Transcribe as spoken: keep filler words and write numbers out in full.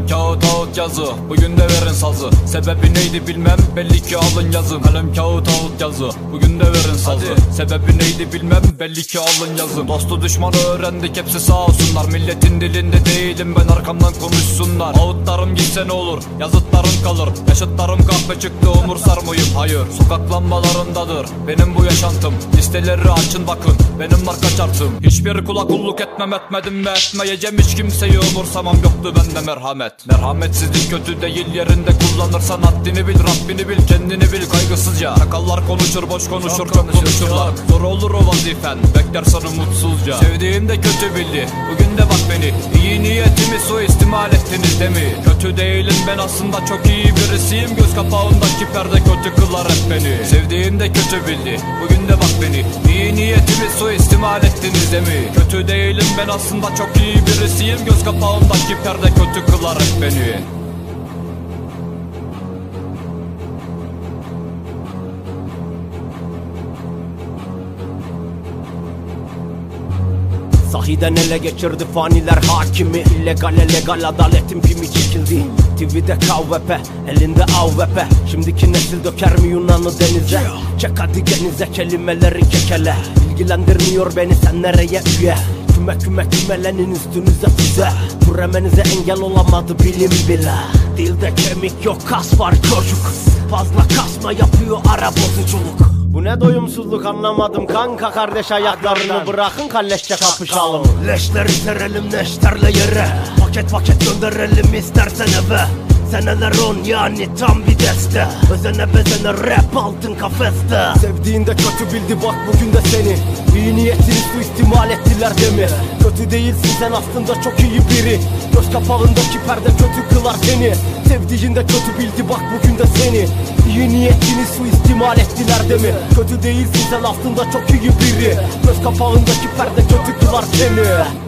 Kalem kağıt ağıt yazı, bugün de verin sazı. Sebebi neydi bilmem, belli ki alın yazın. Kalem kağıt ağıt yazı, bugün de verin sazı. Hadi. Sebebi neydi bilmem, belli ki alın yazın. Dostu düşmanı öğrendik, hepsi sağ olsunlar. Milletin dilinde değilim ben, arkamdan konuşsunlar. Ağıtlarım gitse ne olur, yazıtlarım kalır. Yaşıtlarım kahpe çıktı, umursar mıyım? Hayır, sokak lambalarındadır benim bu yaşantım. Listeleri açın bakın, benim marka çarptım. Hiçbir kula kulluk etmem, etmedim ve etmeyeceğim. Hiç kimseyi umursamam, yoktu bende merhamet. Merhametsizlik kötü değil, yerinde kullanırsan haddini bil, Rabbini bil, kendini bil kaygısızca. Çakallar konuşur, boş konuşur, çok, çok konuşurlar. Zor olur o vazifen, beklersen umutsuzca. Sevdiğim de kötü bildi, bugün de bak beni. İyi niyetimi suistimal ettiniz de mi? Kötü değilim ben, aslında çok iyi birisiyim. Göz kapağındaki perde kötü kılar hep beni. Sevdiğim de kötü bildi, bugün de bak beni. İyi niyetimi suistimal ettiniz de mi? Kötü değilim ben, aslında çok iyi birisiyim. Göz kapağındaki perde kötü kılar hep beni. Sahiden ele geçirdi faniler hakimi. İllegale legal adaletin pimi çekildi. T V'de K V P, elinde A V P. Şimdiki nesil döker mi Yunan'ı denize? Çek hadi genize kelimeleri kekele. İlgilendirmiyor beni sen nereye üye? Küme küme kümelenin üstünüze füze. Türemenize engel olamadı bilim bile. Dilde kemik yok, kas var çocuk. Fazla kasma yapıyor ara bozuculuk. Bu ne doyumsuzluk anlamadım kanka, kardeş ayaklarını bırakın kalleşçe kapışalım. Leşleri serelim neşterle yere, paket paket gönderelim istersen eve. Seneler on yani tam bir deste, özene bezene rap altın kafeste. Sevdiğinde kötü bildi bak bugün de seni. İyi niyetini suistimal ettiler de mi? Kötü değilsin sen aslında çok iyi biri. Göz kapağındaki perde kötü kılar seni. Sevdiğinde kötü bildi bak bugün de seni. İyi niyetini suistimal ettiler de mi? Kötü değilsin sen aslında çok iyi biri. Göz kapağındaki perde kötü kılar seni.